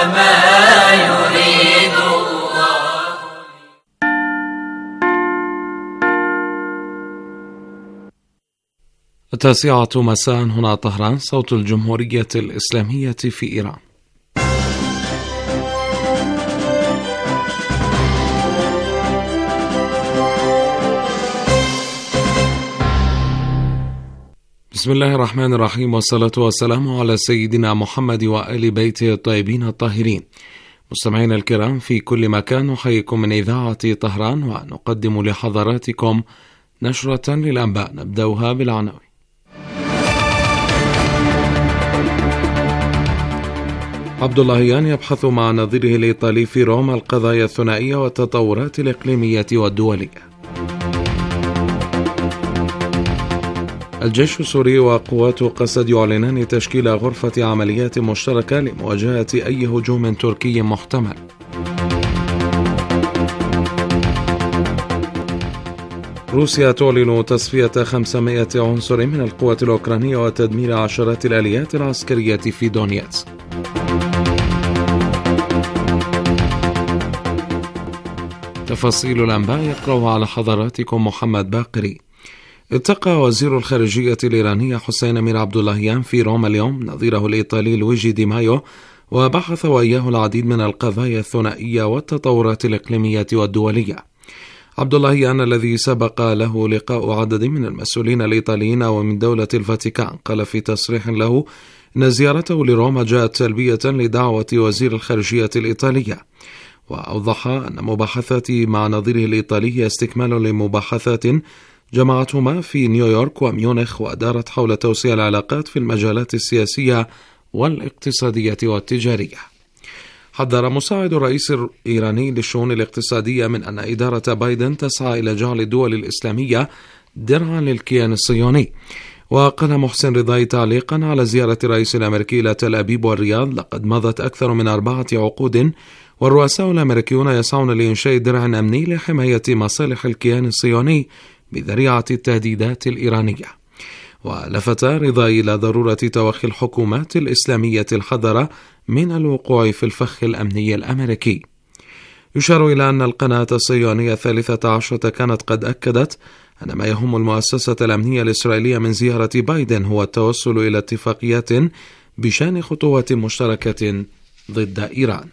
ما يريد الله. 9 مساء هنا طهران، صوت الجمهورية الإسلامية في إيران. بسم الله الرحمن الرحيم، والصلاة والسلام على سيدنا محمد وآل بيته الطيبين الطاهرين. مستمعينا الكرام في كل مكان، نحييكم من إذاعة طهران ونقدم لحضراتكم نشرة للأنباء نبدأها بالعناوين. عبد اللهيان يبحث مع نظيره الإيطالي في روما القضايا الثنائية والتطورات الإقليمية والدولية. الجيش السوري وقوات قسد يعلنان تشكيل غرفة عمليات مشتركة لمواجهة أي هجوم تركي محتمل. روسيا تعلن تصفية 500 عنصر من القوات الأوكرانية وتدمير عشرات الآليات العسكرية في دونيتسك. تفاصيل الأنباء يقرأها على حضراتكم محمد باقري. التقى وزير الخارجية الإيراني حسين أمير عبد اللهيان في روما اليوم نظيره الإيطالي لويجي دي مايو، وبحث وإياه العديد من القضايا الثنائية والتطورات الإقليمية والدولية. عبد اللهيان الذي سبق له لقاء عدد من المسؤولين الإيطاليين ومن دولة الفاتيكان قال في تصريح له إن زيارته لروما جاءت تلبية لدعوة وزير الخارجية الإيطالية، وأوضح أن مباحثات مع نظيره الإيطالي هي استكمال لمباحثات جمعتهما في نيويورك وميونخ، ودارت حول توسيع العلاقات في المجالات السياسية والاقتصادية والتجارية. حذر مساعد الرئيس الإيراني للشؤون الاقتصادية من أن إدارة بايدن تسعى إلى جعل الدول الإسلامية درعا للكيان الصهيوني. وقال محسن رضاي تعليقا على زيارة الرئيس الأمريكي إلى تل أبيب والرياض: لقد مضت أكثر من 4 عقود والرؤساء الأمريكيون يسعون لإنشاء درع أمني لحماية مصالح الكيان الصهيوني بذريعة التهديدات الإيرانية. ولفت رضاي إلى ضرورة توخي الحكومات الإسلامية الحذرة من الوقوع في الفخ الأمني الأمريكي. يشار إلى أن القناة الصهيونية 13 كانت قد أكدت أن ما يهم المؤسسة الأمنية الإسرائيلية من زيارة بايدن هو التوصل إلى اتفاقيات بشأن خطوات مشتركة ضد إيران.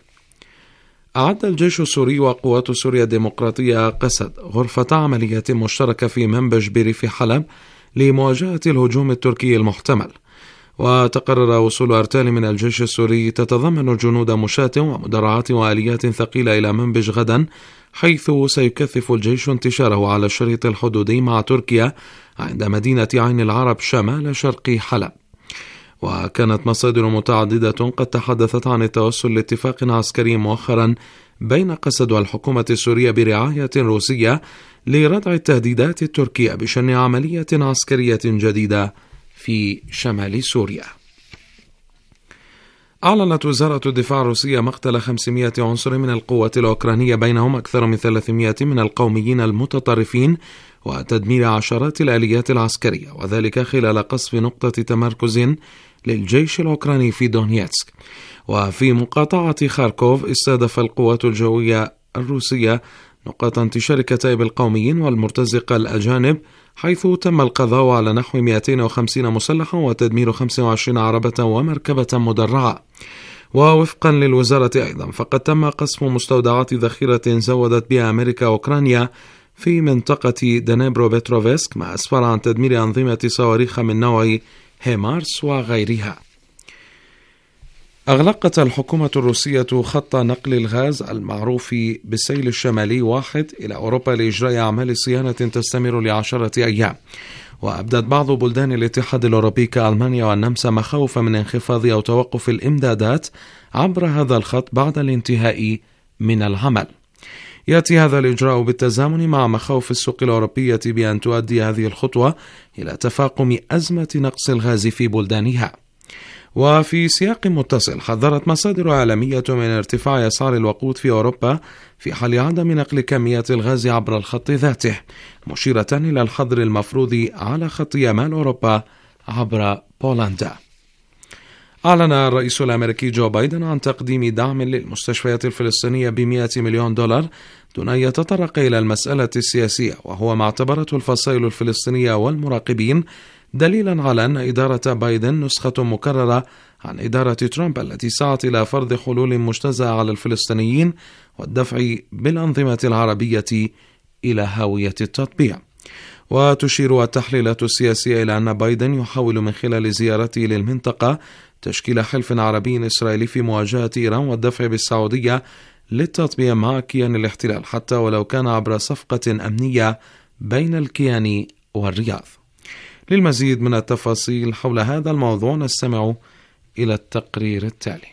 أعد الجيش السوري وقوات سوريا الديمقراطية قسد غرفة عمليات مشتركة في منبج بريف حلب لمواجهة الهجوم التركي المحتمل. وتقرر وصول أرتال من الجيش السوري تتضمن جنود مشاة ومدرعات وآليات ثقيلة إلى منبج غدا، حيث سيكثف الجيش انتشاره على الشريط الحدودي مع تركيا عند مدينة عين العرب شمال شرق حلب. وكانت مصادر متعددة قد تحدثت عن التوصل لاتفاق عسكري مؤخرا بين قسد والحكومة السورية برعاية روسية لردع التهديدات التركية بشن عملية عسكرية جديدة في شمال سوريا. أعلنت وزارة الدفاع الروسية مقتل 500 عنصر من القوات الأوكرانية، بينهم أكثر من 300 من القوميين المتطرفين، وتدمير عشرات الآليات العسكرية، وذلك خلال قصف نقطة تمركز للجيش الأوكراني في دونيتسك. وفي مقاطعة خاركوف استهدف القوات الجوية الروسية نقاط انتشار كتائب القوميين والمرتزقة الأجانب، حيث تم القضاء على نحو 250 مسلحا وتدمير 25 عربة ومركبة مدرعة. ووفقا للوزارة أيضا فقد تم قصف مستودعات ذخيرة زودت بها أمريكا أوكرانيا في منطقة دنيبرو بتروفسك، ما أسفر عن تدمير أنظمة صواريخ من نوع هيمارس وغيرها. أغلقت الحكومة الروسية خط نقل الغاز المعروف بالسيل الشمالي 1 إلى أوروبا لإجراء أعمال صيانة تستمر ل10 أيام. وأبدت بعض بلدان الاتحاد الأوروبي كألمانيا والنمسا مخاوف من انخفاض أو توقف الإمدادات عبر هذا الخط بعد الانتهاء من العمل. يأتي هذا الإجراء بالتزامن مع مخاوف السوق الأوروبية بأن تؤدي هذه الخطوة إلى تفاقم أزمة نقص الغاز في بلدانها. وفي سياق متصل حذرت مصادر عالمية من ارتفاع أسعار الوقود في أوروبا في حال عدم نقل كميات الغاز عبر الخط ذاته، مشيرة إلى الحظر المفروض على خط يمال أوروبا عبر بولندا. أعلن الرئيس الأمريكي جو بايدن عن تقديم دعم للمستشفيات الفلسطينية ب$100 مليون دون أن يتطرق إلى المسألة السياسية، وهو ما اعتبرته الفصائل الفلسطينية والمراقبين دليلا على أن إدارة بايدن نسخة مكررة عن إدارة ترامب التي سعت إلى فرض حلول مجتزأة على الفلسطينيين والدفع بالأنظمة العربية إلى هاوية التطبيع. وتشير التحليلات السياسية إلى أن بايدن يحاول من خلال زيارته للمنطقة تشكيل حلف عربي إسرائيلي في مواجهة إيران والدفع بالسعودية للتطبيع مع كيان الاحتلال، حتى ولو كان عبر صفقة أمنية بين الكيان والرياض. للمزيد من التفاصيل حول هذا الموضوع نستمع إلى التقرير التالي.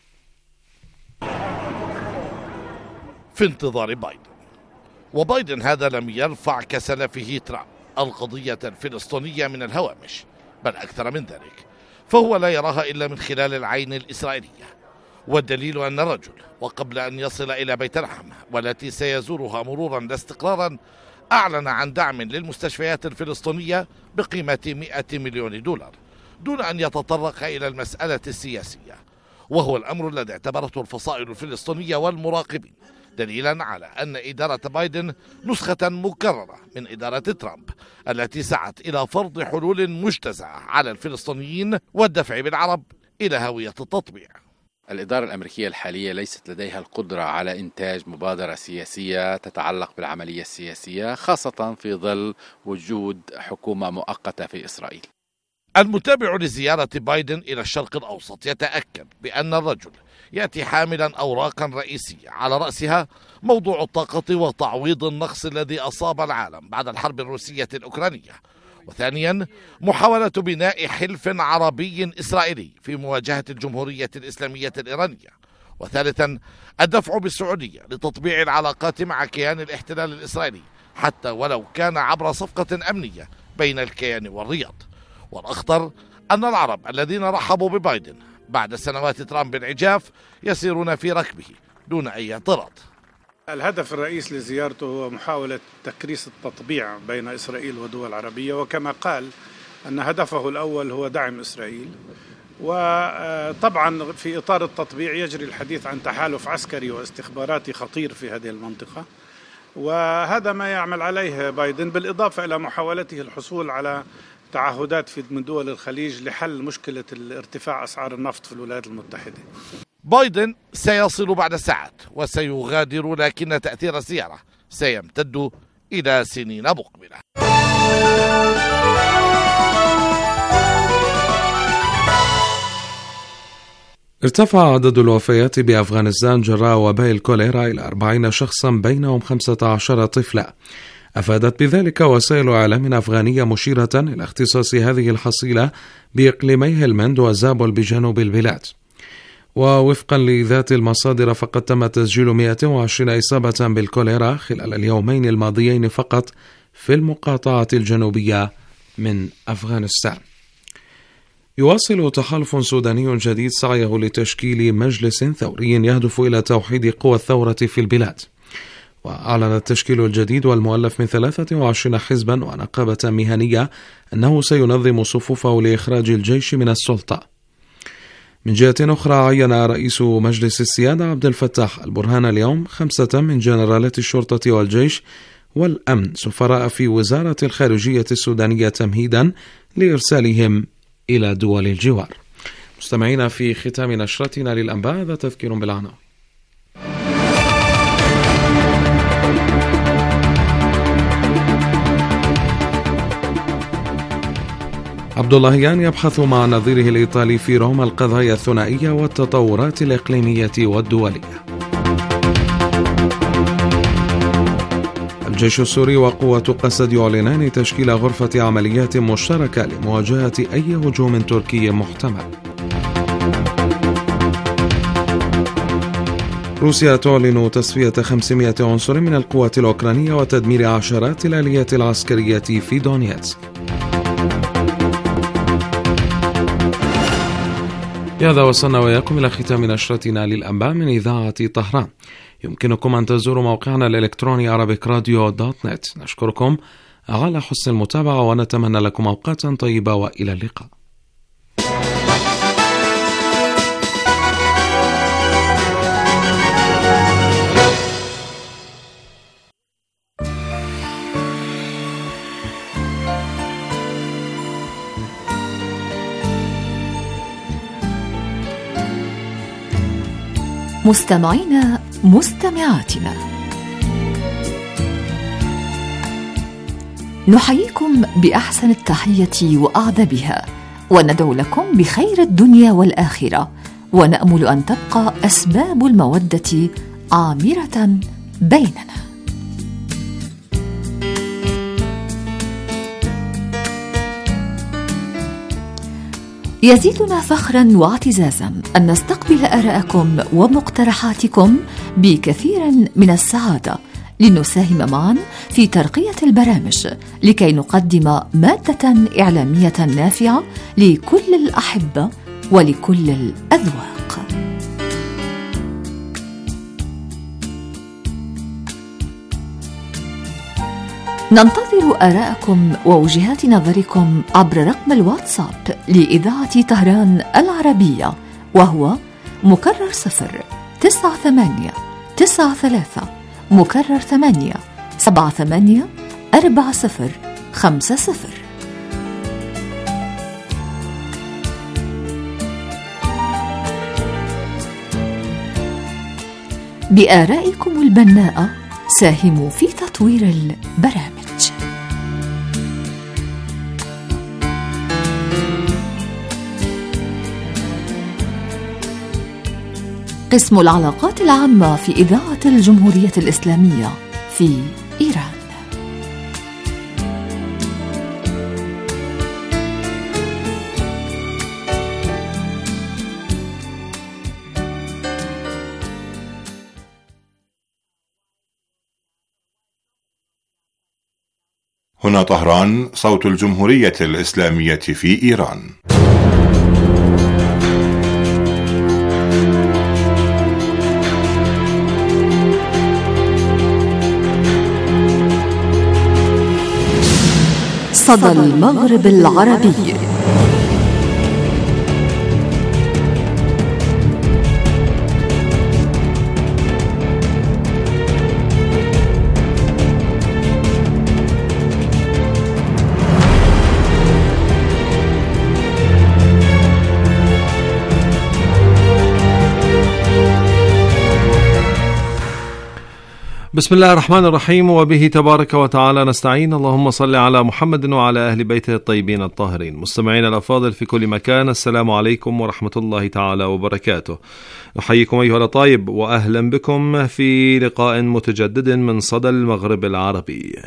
في انتظار بايدن، وبايدن هذا لم يرفع كسلفه ترامب القضية الفلسطينية من الهوامش، بل أكثر من ذلك، فهو لا يراها إلا من خلال العين الإسرائيلية. والدليل أن الرجل وقبل أن يصل إلى بيت لحم والتي سيزورها مرورا لا استقرارا أعلن عن دعم للمستشفيات الفلسطينية بقيمة $100 مليون دون أن يتطرق إلى المسألة السياسية، وهو الأمر الذي اعتبرته الفصائل الفلسطينية والمراقبين دليلا على أن إدارة بايدن نسخة مكررة من إدارة ترامب التي سعت إلى فرض حلول مجتزأة على الفلسطينيين والدفع بالعرب إلى هاوية التطبيع. الإدارة الأمريكية الحالية ليست لديها القدرة على إنتاج مبادرة سياسية تتعلق بالعملية السياسية، خاصة في ظل وجود حكومة مؤقتة في إسرائيل. المتابع لزيارة بايدن إلى الشرق الأوسط يتأكد بأن الرجل يأتي حاملا أوراقا رئيسية على رأسها موضوع الطاقة وتعويض النقص الذي أصاب العالم بعد الحرب الروسية الأوكرانية، وثانيا محاولة بناء حلف عربي إسرائيلي في مواجهة الجمهورية الإسلامية الإيرانية، وثالثا الدفع بالسعودية لتطبيع العلاقات مع كيان الاحتلال الإسرائيلي حتى ولو كان عبر صفقة أمنية بين الكيان والرياض. والأخطر أن العرب الذين رحبوا ببايدن بعد سنوات ترامب العجاف يسيرون في ركبه دون أي اعتراض. الهدف الرئيس لزيارته هو محاولة تكريس التطبيع بين إسرائيل ودول عربية، وكما قال أن هدفه الأول هو دعم إسرائيل، وطبعا في إطار التطبيع يجري الحديث عن تحالف عسكري واستخباراتي خطير في هذه المنطقة، وهذا ما يعمل عليه بايدن، بالإضافة إلى محاولته الحصول على تعهدات من دول الخليج لحل مشكلة ارتفاع أسعار النفط في الولايات المتحدة. بايدن سيصل بعد ساعات وسيغادر، لكن تأثير الزيارة سيمتد إلى سنين مقبلة. ارتفع عدد الوفيات بأفغانستان جراء وباء الكوليرا إلى 40 شخصا بينهم 15 طفلا. أفادت بذلك وسائل إعلام أفغانية مشيرة إلى اختصاص هذه الحصيلة بإقليمي هلمند وزابل بجنوب البلاد. ووفقا لذات المصادر فقد تم تسجيل 120 إصابة بالكوليرا خلال اليومين الماضيين فقط في المقاطعة الجنوبية من أفغانستان. يواصل تحالف سوداني جديد سعيه لتشكيل مجلس ثوري يهدف إلى توحيد قوى الثورة في البلاد. وأعلن التشكيل الجديد والمؤلف من 23 حزبا ونقابة مهنية أنه سينظم صفوفه لإخراج الجيش من السلطة. من جهة أخرى عين رئيس مجلس السيادة عبد الفتاح البرهان اليوم 5 من جنرالات الشرطة والجيش والأمن سفراء في وزارة الخارجية السودانية تمهيدا لإرسالهم إلى دول الجوار. مستمعين، في ختام نشرتنا للأنباء هذا تذكير بالعناوين. عبد اللهيان يبحث مع نظيره الإيطالي في روما القضايا الثنائية والتطورات الإقليمية والدولية. الجيش السوري وقوة قسد يعلنان تشكيل غرفة عمليات مشتركة لمواجهة أي هجوم تركي محتمل. روسيا تعلن تصفية 500 عنصر من القوات الأوكرانية وتدمير عشرات الآليات العسكرية في دونيتسك. بهذا وصلنا وإياكم إلى ختام نشرتنا للأنباء من إذاعة طهران. يمكنكم أن تزوروا موقعنا الإلكتروني arabikradio.net. نشكركم على حسن المتابعة ونتمنى لكم أوقاتا طيبة وإلى اللقاء. مستمعينا مستمعاتنا، نحييكم بأحسن التحية وأعذبها، وندعو لكم بخير الدنيا والآخرة، ونأمل أن تبقى أسباب المودة عامرة بيننا. يزيدنا فخرا واعتزازا أن نستقبل آراءكم ومقترحاتكم بكثير من السعادة، لنساهم معا في ترقية البرامج لكي نقدم مادة إعلامية نافعة لكل الأحبة ولكل الأذواق. ننتظر آراءكم ووجهات نظركم عبر رقم الواتساب لإذاعة طهران العربية، وهو مكرر 09893 مكرر 8784050. بآرائكم البناءة ساهموا في تطوير البرامج. قسم العلاقات العامة في إذاعة الجمهورية الإسلامية في إيران. هنا طهران، صوت الجمهورية الإسلامية في إيران. صدى المغرب العربي. بسم الله الرحمن الرحيم، وبه تبارك وتعالى نستعين. اللهم صل على محمد وعلى أهل بيته الطيبين الطاهرين. مستمعين الأفاضل في كل مكان، السلام عليكم ورحمة الله تعالى وبركاته. نحييكم أيها الأطايب وأهلا بكم في لقاء متجدد من صدى المغرب العربي.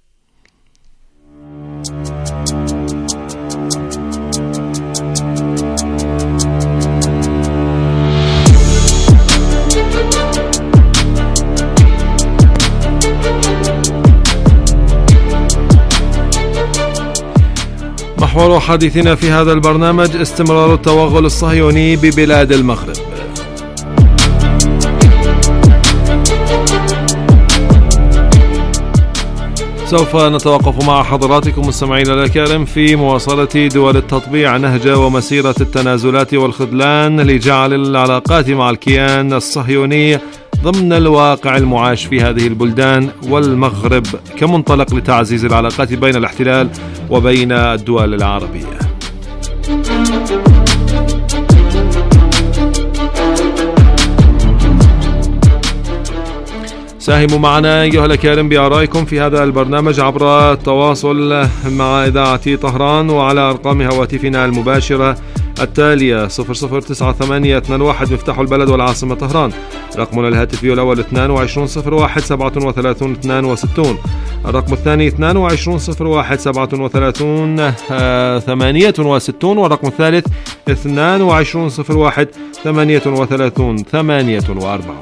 محور حديثنا في هذا البرنامج استمرار التوغل الصهيوني ببلاد المغرب. سوف نتوقف مع حضراتكم مستمعين الكرام في مواصلة دول التطبيع نهج ومسيرة التنازلات والخذلان لجعل العلاقات مع الكيان الصهيوني ضمن الواقع المعاش في هذه البلدان والمغرب كمنطلق لتعزيز العلاقات بين الاحتلال وبين الدول العربية. ساهموا معنا أيها الكرام بآرائكم في هذا البرنامج عبر التواصل مع إذاعة طهران وعلى أرقام هواتفنا المباشرة التالية: 009821 مفتاح البلد والعاصمة طهران، رقمنا الهاتفي الأول 2201 37 62، الرقم الثاني 2201 37 68، والرقم الثالث 2201 38 48.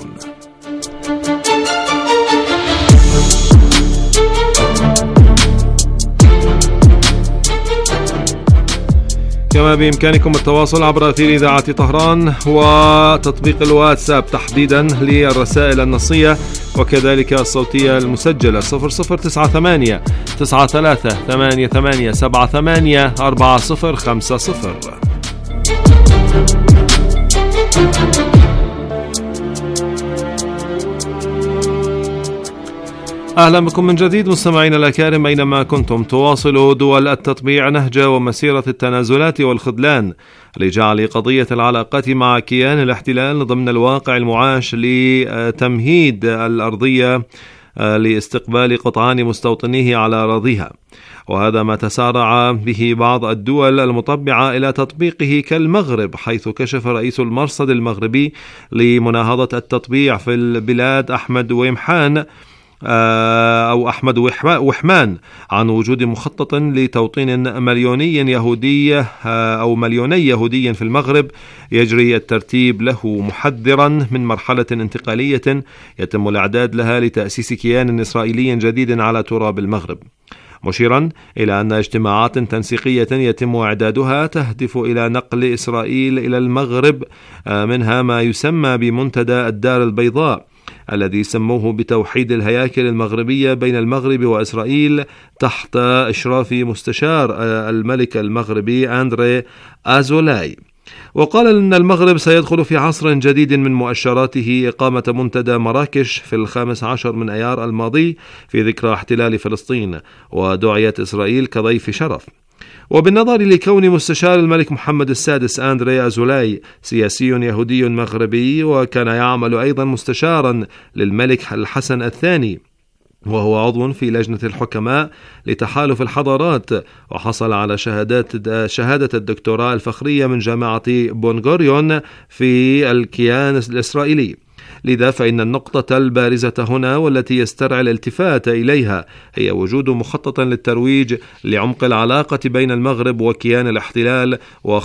كما بإمكانكم التواصل عبر أثير إذاعة طهران وتطبيق الواتساب تحديدا للرسائل النصية وكذلك الصوتية المسجلة 0098 93 88 78 4050. أهلا بكم من جديد مستمعين الأكارم أينما كنتم. تواصل دول التطبيع نهج ومسيرة التنازلات والخذلان لجعل قضية العلاقات مع كيان الاحتلال ضمن الواقع المعاش لتمهيد الأرضية لاستقبال قطعان مستوطنيه على أراضيها، وهذا ما تسارع به بعض الدول المطبعة إلى تطبيقه كالمغرب، حيث كشف رئيس المرصد المغربي لمناهضة التطبيع في البلاد أحمد وحمان عن وجود مخطط لتوطين مليوني يهودي في المغرب يجري الترتيب له، محذرا من مرحلة انتقالية يتم الإعداد لها لتأسيس كيان إسرائيلي جديد على تراب المغرب، مشيرا إلى أن اجتماعات تنسيقية يتم إعدادها تهدف إلى نقل إسرائيل إلى المغرب، منها ما يسمى بمنتدى الدار البيضاء الذي سموه بتوحيد الهياكل المغربية بين المغرب وإسرائيل تحت إشراف مستشار الملك المغربي أندري أزولاي. وقال إن المغرب سيدخل في عصر جديد من مؤشراته إقامة منتدى مراكش في 15 من أيار الماضي في ذكرى احتلال فلسطين، ودعيت إسرائيل كضيف شرف. وبالنظر لكون مستشار الملك محمد السادس أندري أزولاي سياسي يهودي مغربي، وكان يعمل أيضا مستشارا للملك الحسن الثاني، وهو عضو في لجنة الحكماء لتحالف الحضارات، وحصل على شهادة الدكتوراه الفخرية من جامعة بونغوريون في الكيان الإسرائيلي. لذا فإن النقطة البارزة هنا والتي يسترعي الالتفات إليها هي وجود مخطط للترويج لعمق العلاقة بين المغرب وكيان الاحتلال،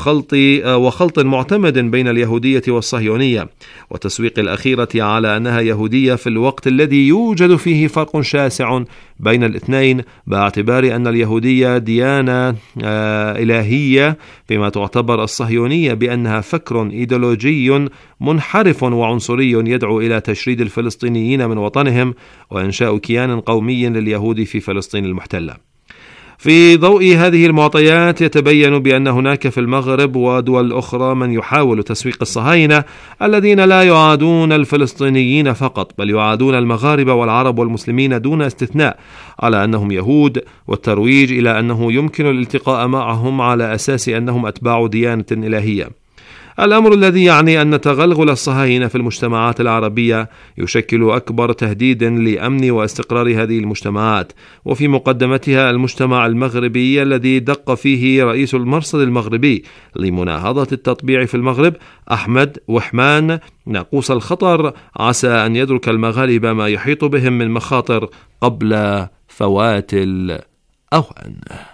وخلط معتمد بين اليهودية والصهيونية، وتسويق الأخيرة على أنها يهودية في الوقت الذي يوجد فيه فرق شاسع بين الاثنين، باعتبار أن اليهودية ديانة إلهية، فيما تعتبر الصهيونية بأنها فكر إيديولوجي منحرف وعنصري يدعو إلى تشريد الفلسطينيين من وطنهم وإنشاء كيان قومي لليهود في فلسطين المحتلة. في ضوء هذه المعطيات يتبين بأن هناك في المغرب ودول أخرى من يحاول تسويق الصهاينة الذين لا يعادون الفلسطينيين فقط، بل يعادون المغاربة والعرب والمسلمين دون استثناء على أنهم يهود، والترويج إلى أنه يمكن الالتقاء معهم على أساس أنهم أتباع ديانة إلهية. الأمر الذي يعني أن تغلغل الصهاينة في المجتمعات العربية يشكل أكبر تهديد لأمن واستقرار هذه المجتمعات، وفي مقدمتها المجتمع المغربي الذي دق فيه رئيس المرصد المغربي لمناهضة التطبيع في المغرب أحمد وحمان ناقوس الخطر، عسى أن يدرك المغاربة ما يحيط بهم من مخاطر قبل فوات الأوان.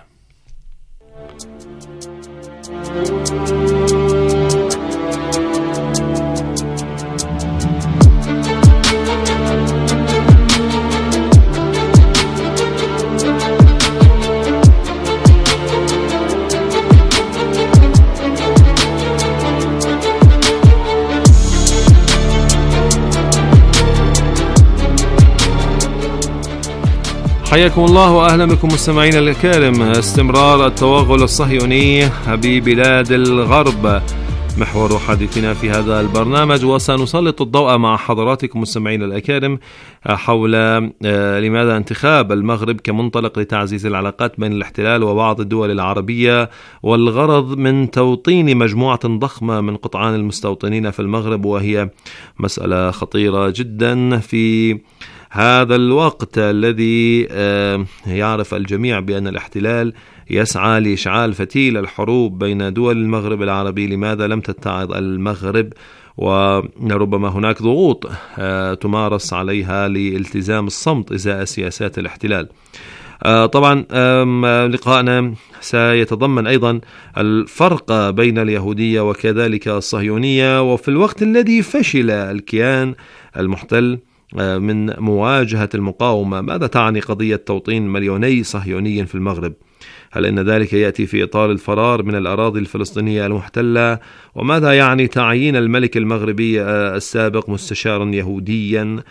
حياكم الله وأهلا بكم مستمعين الكرام. استمرار التوغل الصهيوني ببلاد الغرب محور حديثنا في هذا البرنامج، وسنسلط الضوء مع حضراتكم مستمعين الأكارم حول لماذا انتخاب المغرب كمنطلق لتعزيز العلاقات بين الاحتلال وبعض الدول العربية، والغرض من توطين مجموعة ضخمة من قطعان المستوطنين في المغرب، وهي مسألة خطيرة جدا في هذا الوقت الذي يعرف الجميع بأن الاحتلال يسعى لإشعال فتيل الحروب بين دول المغرب العربي. لماذا لم تتعظ المغرب؟ وربما هناك ضغوط تمارس عليها لالتزام الصمت إزاء سياسات الاحتلال. طبعا لقاءنا سيتضمن أيضا الفرق بين اليهودية وكذلك الصهيونية، وفي الوقت الذي فشل الكيان المحتل من مواجهة المقاومة، ماذا تعني قضية توطين مليوني صهيوني في المغرب؟ هل إن ذلك يأتي في إطار الفرار من الأراضي الفلسطينية المحتلة؟ وماذا يعني تعيين الملك المغربي السابق مستشارا يهوديا؟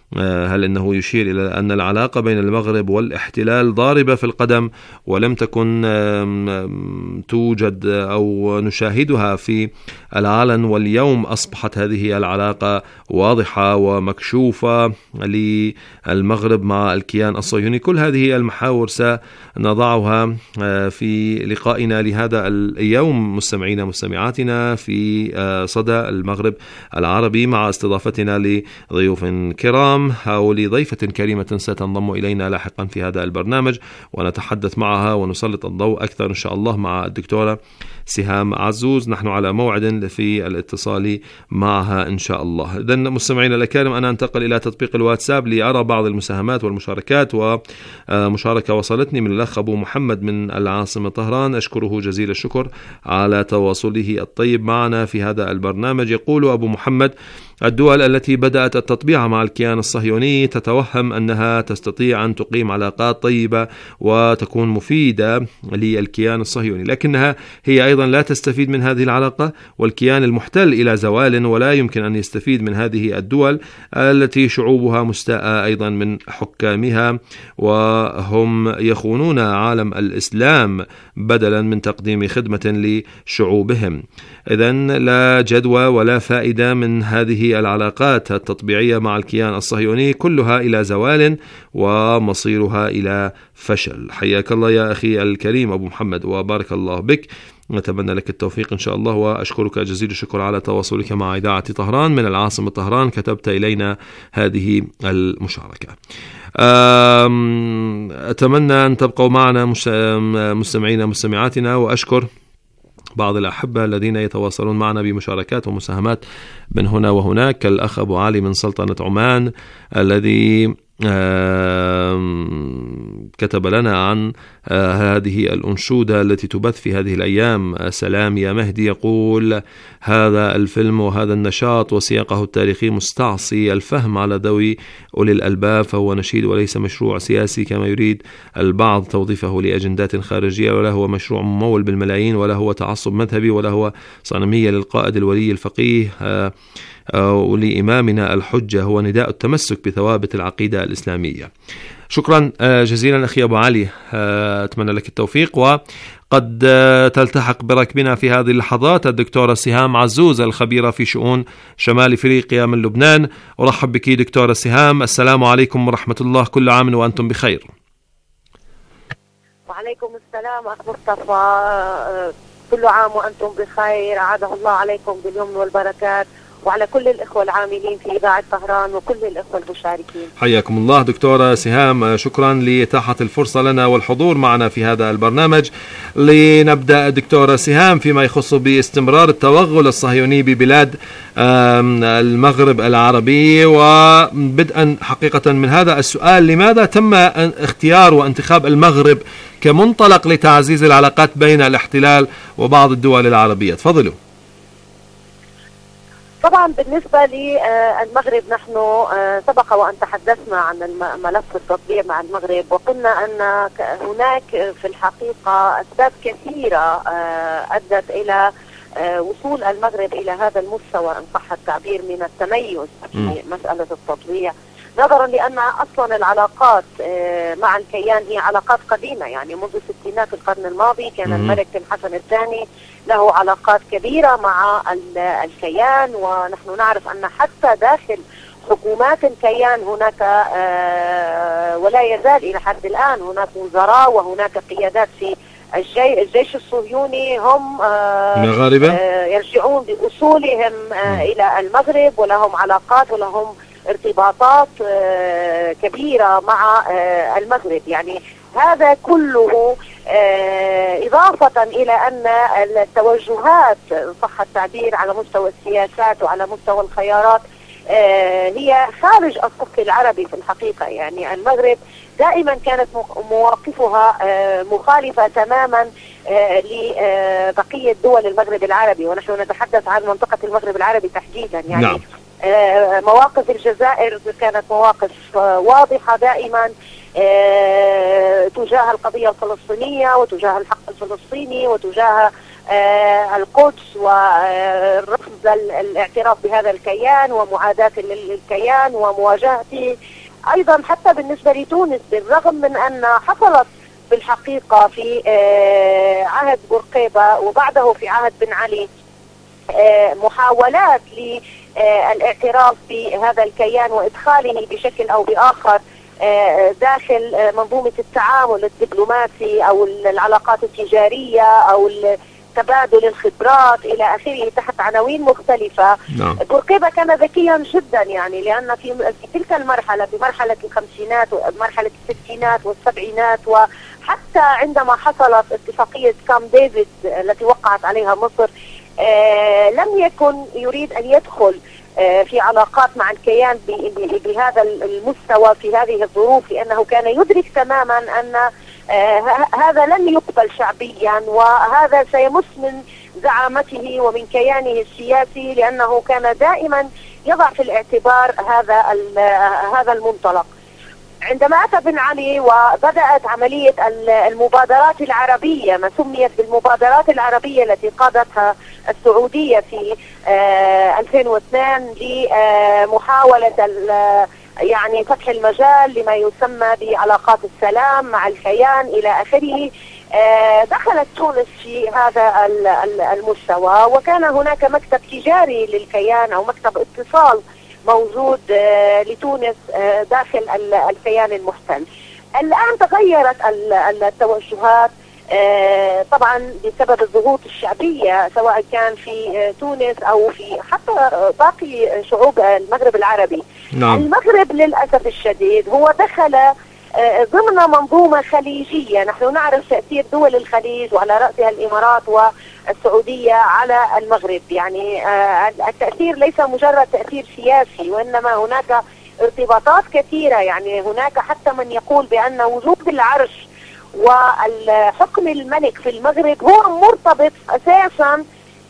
هل إنه يشير إلى أن العلاقة بين المغرب والاحتلال ضاربة في القدم ولم تكن توجد أو نشاهدها في العلن، واليوم أصبحت هذه العلاقة واضحة ومكشوفة للمغرب مع الكيان الصهيوني؟ كل هذه المحاور سنضعها في لقائنا لهذا اليوم مستمعينا مستمعاتنا في صدى المغرب العربي، مع استضافتنا لضيوف كرام أو لضيفة كريمة ستنضم إلينا لاحقا في هذا البرنامج، ونتحدث معها ونسلط الضوء أكثر إن شاء الله مع الدكتورة سهام عزوز. نحن على موعد في الاتصال معها إن شاء الله. إذن مستمعينا الكرام، أنا أنتقل إلى تطبيق الواتساب لأرى بعض المساهمات والمشاركات، ومشاركة وصلتني من الأخ أبو محمد من العاصمة طهران، أشكره جزيل الشكر على تواصله الطيب معنا في هذا البرنامج. يقول أبو محمد: الدول التي بدأت التطبيع مع الكيان الصهيوني تتوهم أنها تستطيع أن تقيم علاقات طيبة وتكون مفيدة للكيان الصهيوني، لكنها هي أيضا لا تستفيد من هذه العلاقة، والكيان المحتل إلى زوال، ولا يمكن أن يستفيد من هذه الدول التي شعوبها مستاءة أيضا من حكامها، وهم يخونون عالم الإسلام بدلا من تقديم خدمة لشعوبهم. إذن لا جدوى ولا فائدة من هذه العلاقات التطبيعية مع الكيان الصهيوني، كلها إلى زوال ومصيرها إلى فشل. حياك الله يا أخي الكريم أبو محمد وبارك الله بك، نتمنى لك التوفيق إن شاء الله، وأشكرك جزيل الشكر على تواصلك مع إذاعة طهران من العاصمة طهران. كتبت إلينا هذه المشاركة. أتمنى أن تبقوا معنا مستمعين مستمعاتنا، وأشكر بعض الأحبة الذين يتواصلون معنا بمشاركات ومساهمات من هنا وهناك، كالأخ أبو علي من سلطنة عمان الذي كتب لنا عن هذه الأنشودة التي تبث في هذه الأيام: سلام يا مهدي. يقول: هذا الفيلم وهذا النشاط وسياقه التاريخي مستعصي الفهم على ذوي أولي الألباب، فهو نشيد وليس مشروع سياسي كما يريد البعض توظيفه لأجندات خارجية، ولا هو مشروع ممول بالملايين، ولا هو تعصب مذهبي، ولا هو صنمية للقائد الولي الفقيه ولإمامنا الحجة، هو نداء التمسك بثوابت العقيدة الإسلامية. شكرا جزيلا أخي أبو علي، أتمنى لك التوفيق. وقد تلتحق بركبنا في هذه اللحظات الدكتورة سهام عزوز الخبيرة في شؤون شمال أفريقيا من لبنان. أرحب بك دكتورة سهام، السلام عليكم ورحمة الله، كل عام وأنتم بخير. وعليكم السلام أخ مصطفى، كل عام وأنتم بخير، عاده الله عليكم باليمن والبركات، وعلى كل الإخوة العاملين في إذاعة طهران وكل الإخوة المشاركين. حياكم الله دكتورة سهام، شكرا لإتاحة الفرصة لنا والحضور معنا في هذا البرنامج. لنبدأ دكتورة سهام فيما يخص باستمرار التوغل الصهيوني ببلاد المغرب العربي، وبدءا حقيقة من هذا السؤال: لماذا تم اختيار وانتخاب المغرب كمنطلق لتعزيز العلاقات بين الاحتلال وبعض الدول العربية؟ تفضلوا. طبعا بالنسبة للمغرب نحن سبق وأن تحدثنا عن ملف التطبيع مع المغرب، وقلنا أن هناك في الحقيقة أسباب كثيرة أدت إلى وصول المغرب إلى هذا المستوى إن صح التعبير من التميز في مسألة التطبيع، نظرا لأن أصلا العلاقات مع الكيان هي علاقات قديمة، يعني منذ ستينات القرن الماضي كان الملك الحسن الثاني له علاقات كبيرة مع الكيان، ونحن نعرف أن حتى داخل حكومات الكيان هناك ولا يزال إلى حد الآن هناك وزراء وهناك قيادات في الجيش الصهيوني هم مغاربة يرجعون بأصولهم إلى المغرب، ولهم علاقات ولهم ارتباطات كبيرة مع المغرب. يعني هذا كله إضافة إلى أن التوجهات صح التعبير على مستوى السياسات وعلى مستوى الخيارات هي خارج الصف العربي في الحقيقة. يعني المغرب دائما كانت مواقفها مخالفة تماما لبقية دول المغرب العربي، ونحن نتحدث عن منطقة المغرب العربي تحديدا. يعني نعم. مواقف الجزائر كانت مواقف واضحة دائما تجاه القضية الفلسطينية وتجاه الحق الفلسطيني وتجاه القدس ورفض الاعتراف بهذا الكيان ومعاداة للكيان ومواجهته. أيضا حتى بالنسبة لتونس، بالرغم من أن حصلت في الحقيقة في عهد بورقيبة وبعده في عهد بن علي محاولات للاعتراف بهذا الكيان وإدخاله بشكل أو بآخر داخل منظومة التعامل الدبلوماسي أو العلاقات التجارية أو تبادل الخبرات إلى آخره تحت عناوين مختلفة. بورقيبة كان ذكيا جدا، يعني لأن في تلك المرحلة، في مرحلة الخمسينات ومرحلة الستينات والسبعينات، وحتى عندما حصلت اتفاقية كامب ديفيد التي وقعت عليها مصر، لم يكن يريد أن يدخل في علاقات مع الكيان بهذا المستوى في هذه الظروف، لأنه كان يدرك تماما أن هذا لن يقبل شعبيا، وهذا سيمس من زعامته ومن كيانه السياسي، لأنه كان دائما يضع في الاعتبار هذا المنطلق. عندما أتى بن علي وبدأت عملية المبادرات العربية، ما سميت بالمبادرات العربية التي قادتها السعودية في 2002 لمحاولة يعني فتح المجال لما يسمى بعلاقات السلام مع الكيان إلى آخره، دخلت تونس في هذا المستوى، وكان هناك مكتب تجاري للكيان أو مكتب اتصال موجود لتونس داخل الكيان المحتل. الآن تغيرت التوجهات طبعا بسبب الضغوط الشعبية، سواء كان في تونس أو في حتى باقي شعوب المغرب العربي. المغرب للأسف الشديد هو دخل ضمن منظومة خليجية. نحن نعرف تأثير دول الخليج وعلى رأسها الإمارات والسعودية على المغرب، يعني التأثير ليس مجرد تأثير سياسي، وإنما هناك ارتباطات كثيرة. يعني هناك حتى من يقول بأن وجود العرش والحكم الملك في المغرب هو مرتبط أساسا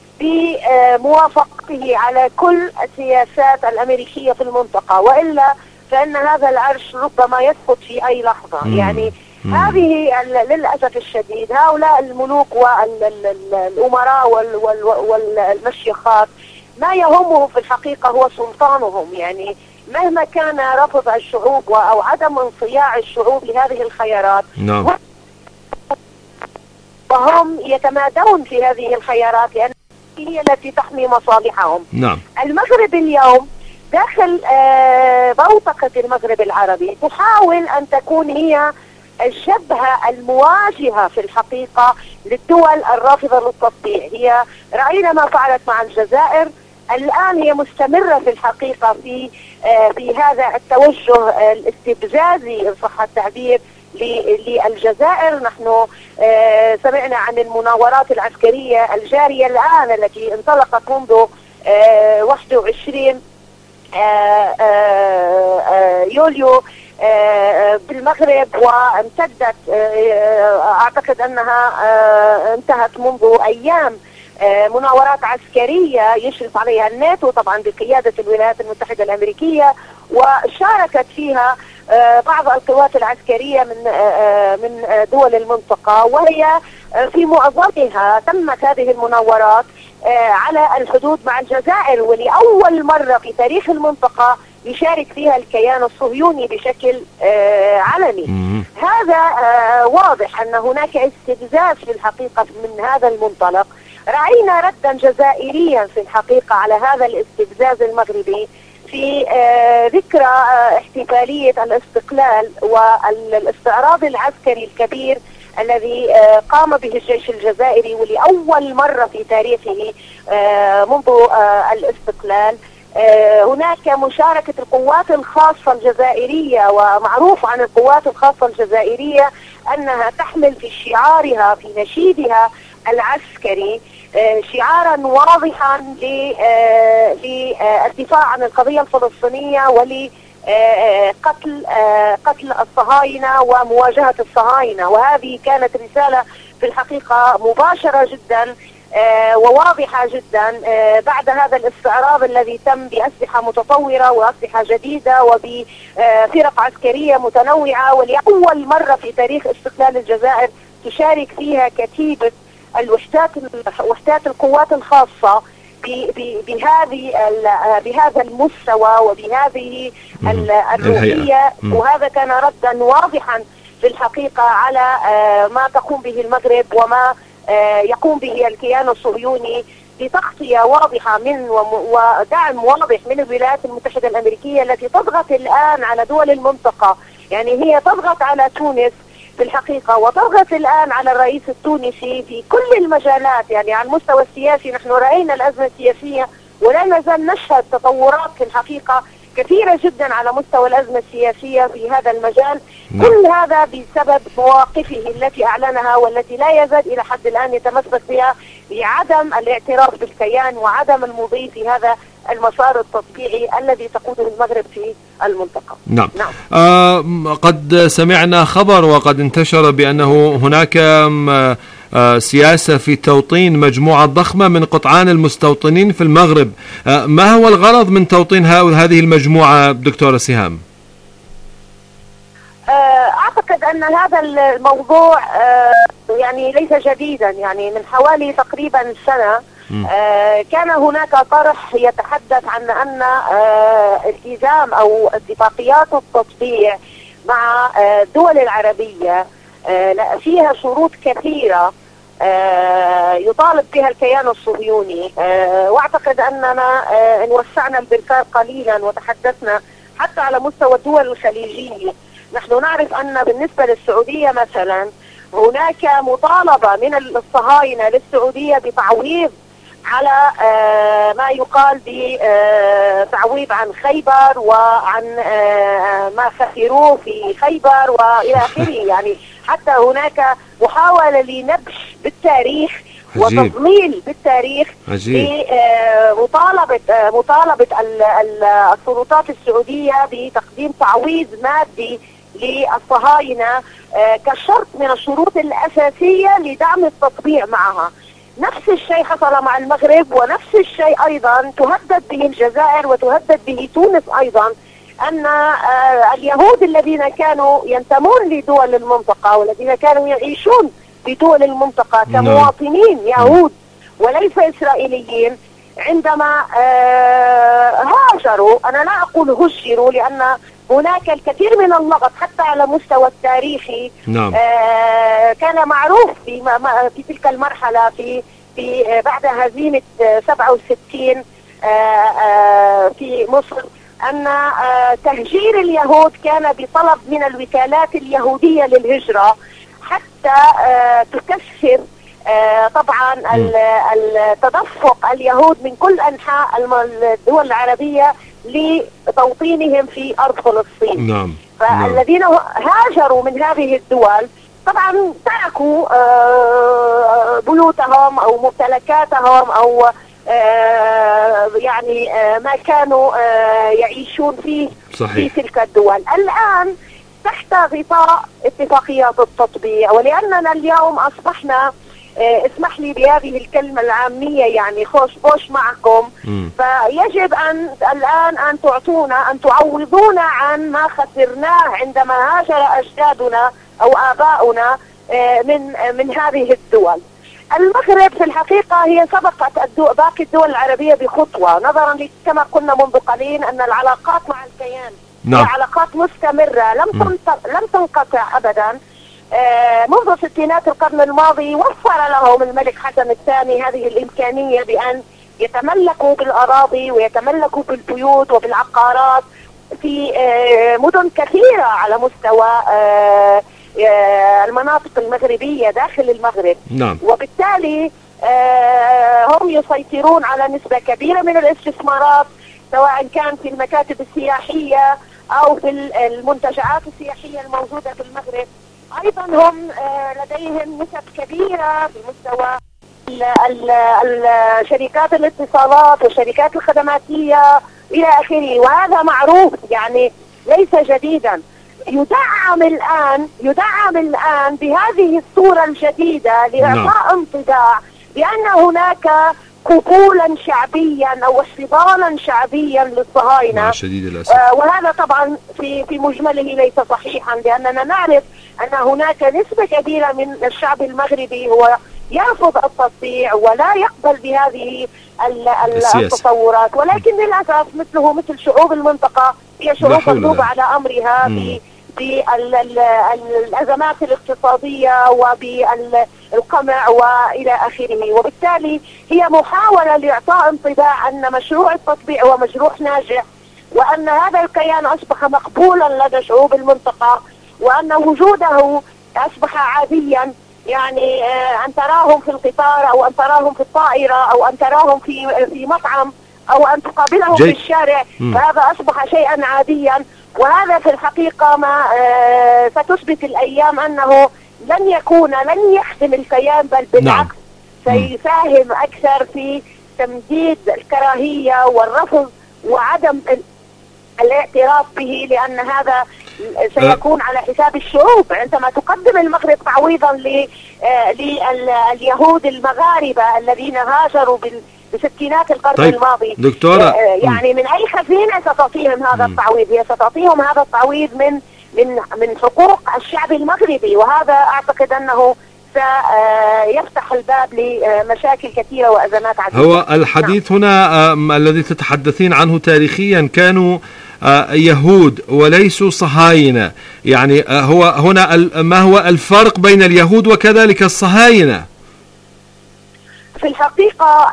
بموافقته على كل السياسات الأمريكية في المنطقة، وإلا فإن هذا العرش ربما يسقط في أي لحظة. يعني هذه للأسف الشديد هؤلاء الملوك والأمراء والمشيخات ما يهمهم في الحقيقة هو سلطانهم. يعني مهما كان رفض الشعوب أو عدم انصياع الشعوب لهذه الخيارات، وهم يتمادون في هذه الخيارات لأن هي التي تحمي مصالحهم. المغرب اليوم داخل بوتقة المغرب العربي تحاول أن تكون هي الجبهة المواجهة في الحقيقة للدول الرافضة للتطبيع. هي رأينا ما فعلت مع الجزائر، الآن هي مستمرة في الحقيقة في هذا التوجه الاستفزازي إن صح التعبير للجزائر. نحن سمعنا عن المناورات العسكرية الجارية الآن التي انطلقت منذ 21 يوليو بالمغرب وامتدت، أعتقد أنها انتهت منذ أيام، مناورات عسكرية يشرف عليها الناتو طبعا بقيادة الولايات المتحدة الأمريكية، وشاركت فيها بعض القوات العسكرية من دول المنطقة، وهي في معظمها تمت هذه المناورات على الحدود مع الجزائر، ولأول مرة في تاريخ المنطقة يشارك فيها الكيان الصهيوني بشكل علني. هذا واضح أن هناك استفزاز في الحقيقة من هذا المنطلق. رأينا ردا جزائريا في الحقيقة على هذا الاستفزاز المغربي في ذكرى احتفالية الاستقلال والاستعراض العسكري الكبير الذي قام به الجيش الجزائري، ولأول مرة في تاريخه منذ الاستقلال هناك مشاركة القوات الخاصة الجزائرية. ومعروف عن القوات الخاصة الجزائرية أنها تحمل في شعارها في نشيدها العسكري شعارا واضحا للدفاع عن القضية الفلسطينية ولقتل الصهاينة ومواجهة الصهاينة. وهذه كانت رسالة في الحقيقة مباشرة جدا وواضحة جدا بعد هذا الاستعراض الذي تم بأسلحة متطورة وأسلحة جديدة وبفرق عسكرية متنوعة، ولأول مرة في تاريخ استقلال الجزائر تشارك فيها كتيبة وحدات القوات الخاصة بهذا المستوى وبهذه الروحية، وهذا كان ردا واضحا في الحقيقة على ما تقوم به المغرب وما يقوم به الكيان الصهيوني بتغطية واضحة ودعم واضح من الولايات المتحدة الأمريكية التي تضغط الآن على دول المنطقة. يعني هي تضغط على تونس في الحقيقة، وتضغط الآن على الرئيس التونسي في كل المجالات. يعني على المستوى السياسي نحن رأينا الأزمة السياسية ولا نزال نشهد تطورات في الحقيقة كثيرة جدا على مستوى الأزمة السياسية في هذا المجال. كل هذا بسبب مواقفه التي أعلنها والتي لا يزال إلى حد الآن يتمسك بها بعدم الاعتراف بالكيان وعدم المضي في هذا المسار التطبيعي الذي تقوده المغرب في المنطقة. نعم. قد سمعنا خبر وقد انتشر بأنه هناك سياسة في توطين مجموعة ضخمة من قطعان المستوطنين في المغرب. ما هو الغرض من توطين هذه المجموعة دكتورة سهام؟ أعتقد أن هذا الموضوع يعني ليس جديدا. يعني من حوالي تقريبا سنة كان هناك طرح يتحدث عن أن التزام أو اتفاقيات التطبيع مع الدول العربية فيها شروط كثيرة يطالب بها الكيان الصهيوني. واعتقد أننا إن وسعنا البركان قليلا وتحدثنا حتى على مستوى الدول الخليجية. نحن نعرف أن بالنسبة للسعودية مثلا هناك مطالبة من الصهاينة للسعودية بتعويض على ما يقال بتعويض عن خيبر وعن ما خسروه في خيبر وإلى آخره. يعني حتى هناك محاولة لنبش بالتاريخ وتضليل بالتاريخ مطالبة السلطات السعودية بتقديم تعويض مادي للصهاينة كشرط من الشروط الأساسية لدعم التطبيع معها. نفس الشيء حصل مع المغرب، ونفس الشيء أيضا تهدد به الجزائر وتهدد به تونس أيضا، أن اليهود الذين كانوا ينتمون لدول المنطقة والذين كانوا يعيشون في دول المنطقة كمواطنين يهود وليس إسرائيليين عندما هاجروا، أنا لا أقول هجروا لأن هناك الكثير من اللغط حتى على مستوى التاريخي. كان معروف في تلك المرحلة في بعد هزيمة 67 في مصر أن تهجير اليهود كان بطلب من الوكالات اليهودية للهجرة حتى تكثر طبعا التدفق اليهود من كل أنحاء الدول العربية لتوطينهم في أرض فلسطين. فالذين هاجروا من هذه الدول طبعا تركوا بيوتهم أو ممتلكاتهم أو يعني ما كانوا يعيشون فيه في تلك الدول. الآن تحت غطاء اتفاقيات التطبيع، ولأننا اليوم أصبحنا اسمح لي بهذه الكلمة العامية يعني خوش بوش معكم، فيجب الآن أن تعطونا أن تعوضونا عن ما خسرناه عندما هاجر أجدادنا أو آباؤنا من هذه الدول. المغرب في الحقيقة هي سبقت باقي الدول العربية بخطوة، نظرا كما قلنا منذ قليل أن العلاقات مع الكيان هي علاقات مستمرة لم تنقطع أبدا. منذ ستينات القرن الماضي وفر لهم الملك حسن الثاني هذه الإمكانية بأن يتملكوا بالأراضي ويتملكوا بالبيوت وبالعقارات في مدن كثيرة على مستوى المناطق المغربية داخل المغرب. وبالتالي هم يسيطرون على نسبة كبيرة من الاستثمارات سواء كان في المكاتب السياحية أو في المنتجعات السياحية الموجودة في المغرب. أيضا هم لديهم نسب كبيرة في مستوى شركات الاتصالات والشركات الخدماتية إلى آخره، وهذا معروف يعني ليس جديدا. يدعم الآن بهذه الصورة الجديدة لإعطاء انطباع بأن هناك قبولا شعبيا أو استضالا شعبيا للصهاينة، وهذا طبعا في مجمله ليس صحيحا، لأننا نعرف أن هناك نسبة كبيرة من الشعب المغربي هو يرفض التطبيع ولا يقبل بهذه التصورات، ولكن للأسف مثله مثل شعوب المنطقة هي شعوب مغلوبة على أمرها بالأزمات الاقتصادية وبالقمع وإلى آخره، وبالتالي هي محاولة لإعطاء انطباع أن مشروع التطبيع هو مشروع ناجح، وأن هذا الكيان أصبح مقبولا لدى شعوب المنطقة، وأن وجوده أصبح عاديا. يعني أن تراهم في القطار أو أن تراهم في الطائرة أو أن تراهم في مطعم أو أن تقابلهم في الشارع، فهذا أصبح شيئا عاديا. وهذا في الحقيقة ما ستثبت الأيام أنه لن يخدم الكيان، بل بالعكس سيساهم أكثر في تمديد الكراهية والرفض وعدم الاعتراف به، لأن هذا سيكون على حساب الشعوب. عندما تقدم المغرب تعويضا لليهود المغاربة الذين هاجروا بستينات القرن الماضي، دكتورة يعني من أي خزينة ستعطيهم هذا التعويض؟ هي ستعطيهم هذا التعويض من حقوق الشعب المغربي، وهذا أعتقد أنه سيفتح الباب لمشاكل كثيرة وأزمات عديدة. هو الحديث هنا الذي تتحدثين عنه تاريخيا كانوا يهود وليسوا صهاينة، يعني هو هنا ما هو الفرق بين اليهود وكذلك الصهاينة؟ في الحقيقة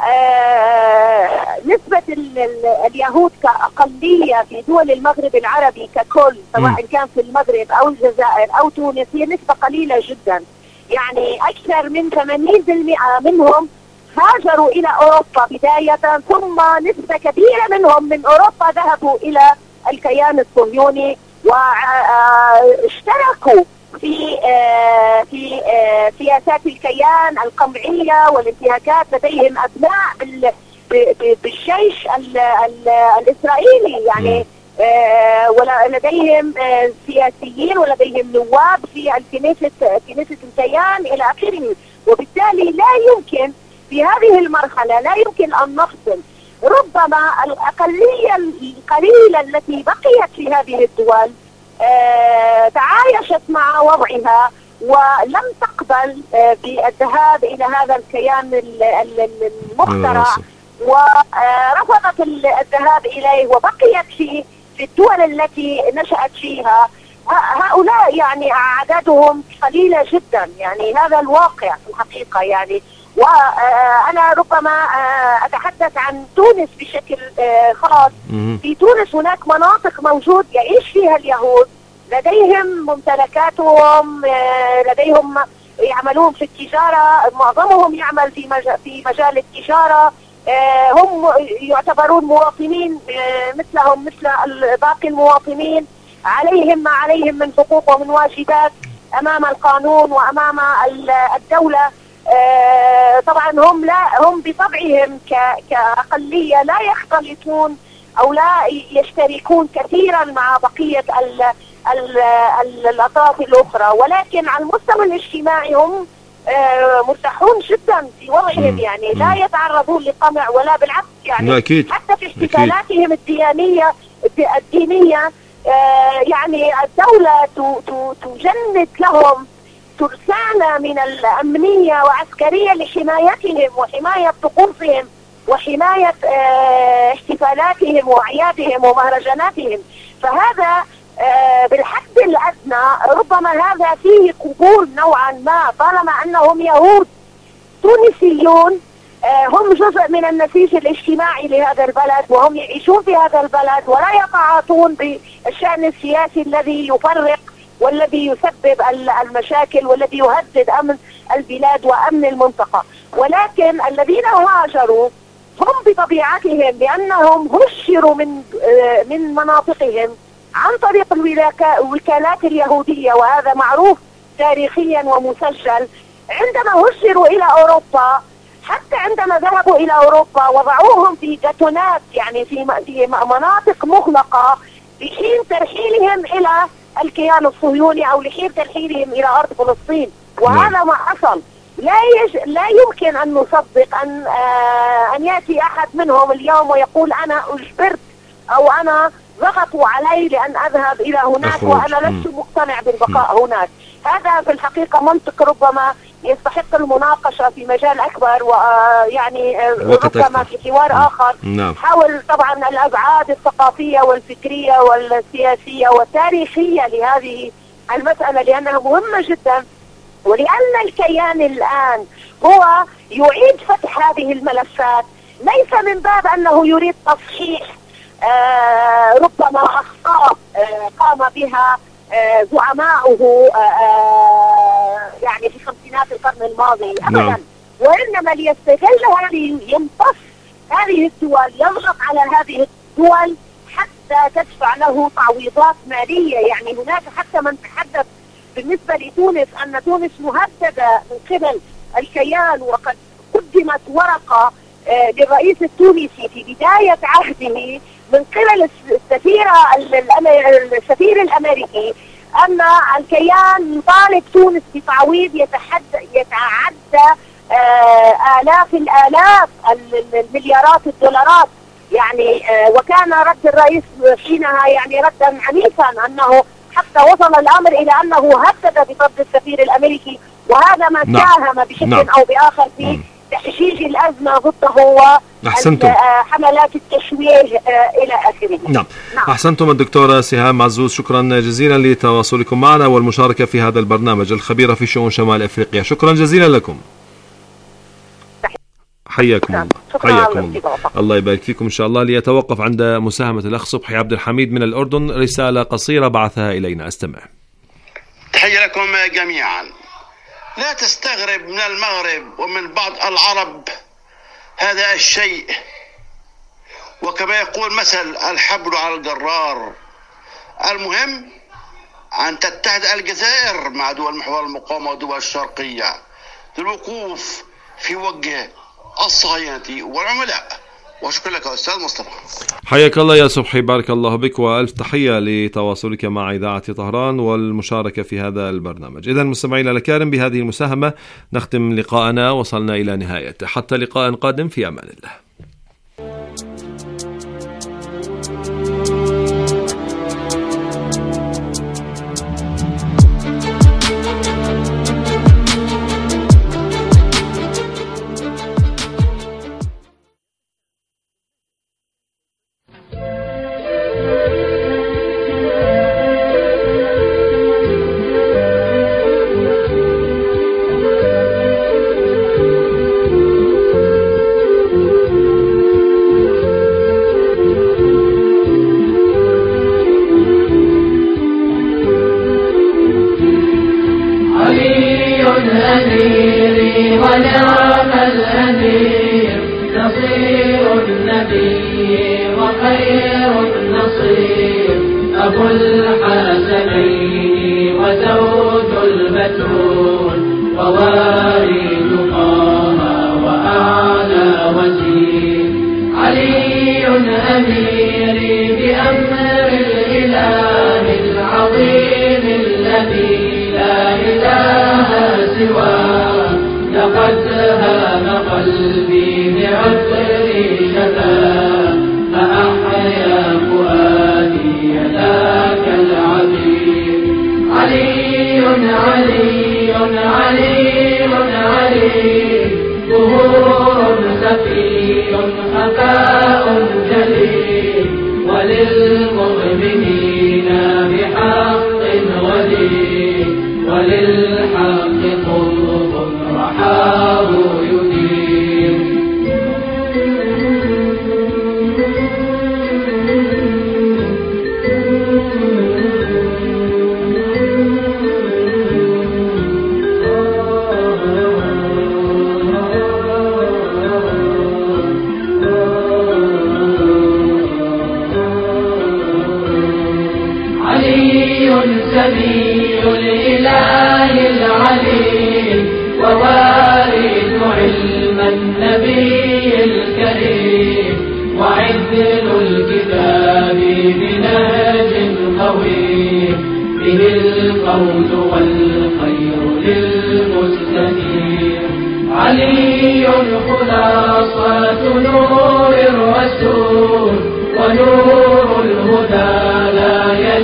نسبة اليهود كأقلية في دول المغرب العربي ككل، سواء كان في المغرب أو الجزائر أو تونس، هي نسبة قليلة جدا. يعني أكثر من 80% منهم هاجروا إلى أوروبا بداية، ثم نسبة كبيرة منهم من أوروبا ذهبوا إلى الكيان الصهيوني واشتركوا في سياسات الكيان القمعية والانتهاكات. لديهم أبناء بالجيش الإسرائيلي، يعني ولديهم سياسيين ولديهم نواب في كنيسة الكيان إلى آخره. وبالتالي لا يمكن في هذه المرحلة لا يمكن أن نفصل. ربما الأقلية القليلة التي بقيت في هذه الدول تعايشت مع وضعها ولم تقبل بالذهاب إلى هذا الكيان المخترع، ورفضت الذهاب إليه وبقيت في الدول التي نشأت فيها. هؤلاء يعني أعدادهم قليلة جدا، يعني هذا الواقع في الحقيقة. يعني وأنا ربما أتحدث عن تونس بشكل خاص. في تونس هناك مناطق موجود يعيش فيها اليهود، لديهم ممتلكاتهم، لديهم يعملون في التجارة، معظمهم يعمل في مجال التجارة، هم يعتبرون مواطنين مثلهم مثل باقي المواطنين، عليهم ما عليهم من حقوق ومن واجبات أمام القانون وأمام الدولة. طبعا هم بطبعهم كأقلية لا يختلطون أو لا يشتركون كثيرا مع بقية الأطراف الأخرى، ولكن على المستوى الاجتماعي هم مرتاحون جدا في وضعهم، يعني لا يتعرضون لقمع ولا بالعكس. يعني حتى في احتفالاتهم الدينية يعني الدولة تجند لهم ترسانة من الأمنية وعسكرية لحمايتهم وحماية طقوسهم وحماية احتفالاتهم وأعيادهم ومهرجاناتهم. فهذا بالحد الأدنى ربما هذا فيه قبول نوعا ما، طالما أنهم يهود تونسيون، هم جزء من النسيج الاجتماعي لهذا البلد، وهم يعيشون في هذا البلد ولا يتعاطون بالشأن السياسي الذي يفرق والذي يسبب المشاكل والذي يهدد أمن البلاد وأمن المنطقة. ولكن الذين هاجروا هم بطبيعتهم لأنهم هجروا من مناطقهم عن طريق الوكالات اليهودية، وهذا معروف تاريخيا ومسجل. عندما هجروا إلى أوروبا، حتى عندما ذهبوا إلى أوروبا وضعوهم في جاتونات، يعني في مناطق مغلقة لحين ترحيلهم إلى الكيان الصهيوني أو لحين ترحيلهم إلى أرض فلسطين. وهذا ما حصل. لا يمكن أن نصدق أن يأتي أحد منهم اليوم ويقول أنا أجبرت أو أنا ضغطوا علي لأن أذهب إلى هناك وأنا لست مقتنع بالبقاء هناك. هذا في الحقيقة منطق ربما يستحق المناقشة في مجال أكبر، ويعني ربما في حوار آخر حول طبعا الأبعاد الثقافية والفكرية والسياسية والتاريخية لهذه المسألة، لأنها مهمة جدا، ولأن الكيان الآن هو يعيد فتح هذه الملفات، ليس من باب أنه يريد تصحيح ربما أخطاء قام بها زعماؤه يعني في خمسينات القرن الماضي أبدا، وإنما ليستغل يمتص هذه الدول، يضغط على هذه الدول حتى تدفع له تعويضات مالية. يعني هناك حتى من تحدث بالنسبة لتونس أن تونس مهددة من قبل الكيان، وقد قدمت ورقة للرئيس التونسي في بداية عهده من قبل السفير الأمريكي أن الكيان يطالب تونس بتعويض يتعدى آلاف الآلاف المليارات الدولارات. يعني وكان رد الرئيس حينها يعني ردا عنيفا، أنه حتى وصل الأمر إلى أنه هدد بطرد السفير الأمريكي، وهذا ما ساهم بشكل أو بآخر في تحجيج الأزمة ضده وحملات التشويه إلى آخره. نعم. أحسنتم الدكتورة سهام عزوز، شكرا جزيلا لتواصلكم معنا والمشاركة في هذا البرنامج، الخبيرة في شؤون شمال أفريقيا. شكرا جزيلا لكم. حياكم الله. حياكم الله. الله يبارك فيكم إن شاء الله. ليتوقف عند مساهمة الأخ صبحي عبد الحميد من الأردن، رسالة قصيرة بعثها إلينا، استمع. تحية لكم جميعا. لا تستغرب من المغرب ومن بعض العرب هذا الشيء، وكما يقول مثل الحبل على الجرار. المهم أن تتحد الجزائر مع دول محور المقاومة ودول الشرقية للوقوف في وجه الصهاينة والعملاء. وشكرا لك أستاذ مصطفى. حياك الله يا صبحي، بارك الله بك، وألف تحية لتواصلك مع إذاعة طهران والمشاركة في هذا البرنامج. إذن مستمعينا الكرام، بهذه المساهمة نختم لقاءنا، وصلنا إلى نهايته. حتى لقاء قادم، في أمان الله.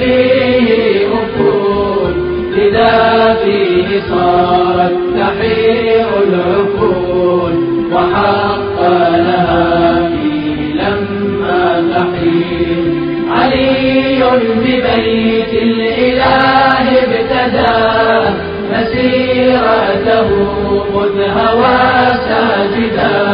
صارت تحية القدير. علي ببيت الإله ابتدى مسيرته خذ هوى ساجدا،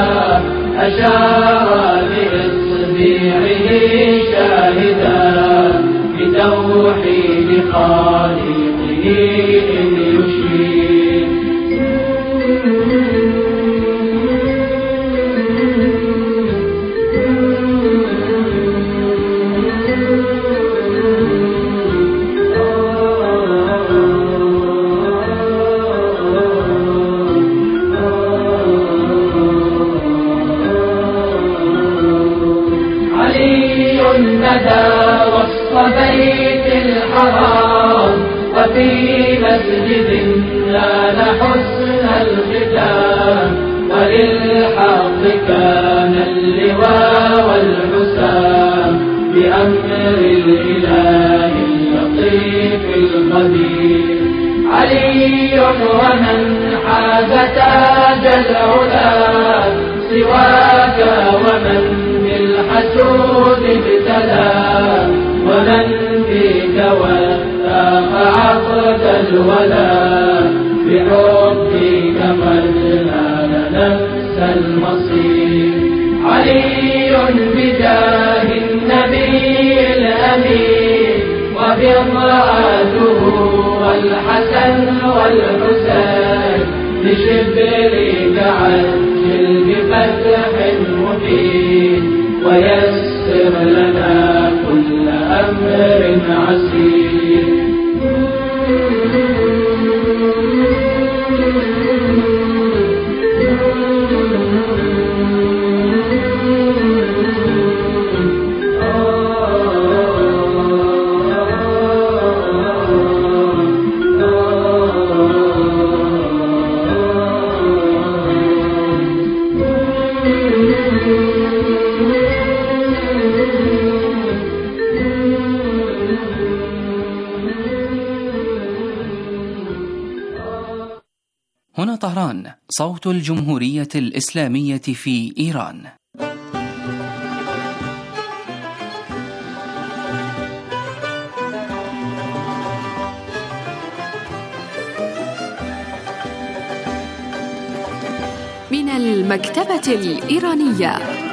أشار بإصبعه شاهدا بتوحيد خالقه إذ يشير. بيت الحرام وفي مسجد نال حسن الختام، وللحق كان اللواء والحسام بأمر الإله اللطيف الخبير. علي ومن حاز تاج العلا سواك، ومن بالحسود ابتلى، ومن فيك وثاق عقد الولا، بحبك قد نال نفس المصير. علي بجاه النبي الأمين وبضعته والحسن والحسين، لشبرك عجل بفتح مبين، ويسر لنا كل أمر عسير. هنا طهران، صوت الجمهورية الإسلامية في إيران. من المكتبة الإيرانية.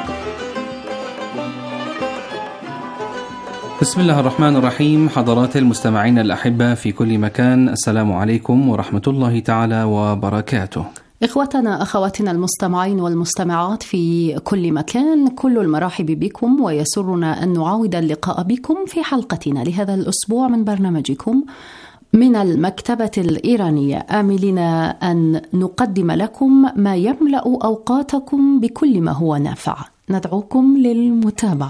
بسم الله الرحمن الرحيم. حضرات المستمعين الأحبة في كل مكان، السلام عليكم ورحمة الله تعالى وبركاته. إخوتنا أخواتنا المستمعين والمستمعات في كل مكان، كل المرحب بكم، ويسرنا أن نعاود اللقاء بكم في حلقتنا لهذا الأسبوع من برنامجكم من المكتبة الإيرانية، آملين أن نقدم لكم ما يملأ أوقاتكم بكل ما هو نافع. ندعوكم للمتابعة.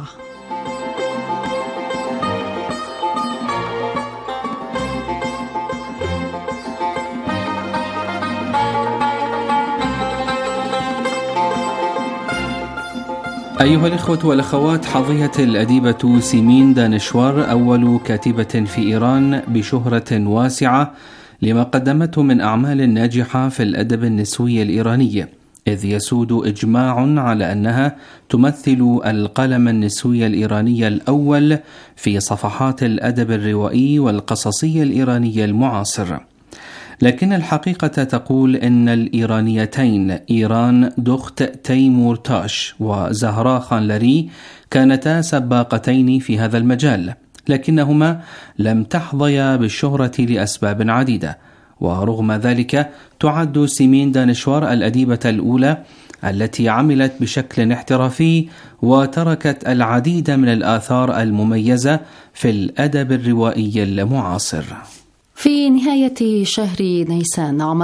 أيها الإخوة والأخوات، حظيت الأديبة سيمين دانشوار أول كاتبة في إيران بشهرة واسعة لما قدمته من أعمال ناجحة في الأدب النسوي الإيراني، إذ يسود إجماع على أنها تمثل القلم النسوي الإيراني الأول في صفحات الأدب الروائي والقصصي الإيراني المعاصر. لكن الحقيقة تقول إن الإيرانيتين إيران دخت تيمورتاش وزهراء خانلري كانتا سباقتين في هذا المجال، لكنهما لم تحظيا بالشهرة لأسباب عديدة، ورغم ذلك تعد سيمين دانشوار الأديبة الأولى التي عملت بشكل احترافي وتركت العديد من الآثار المميزة في الأدب الروائي المعاصر. في نهاية شهر نيسان عام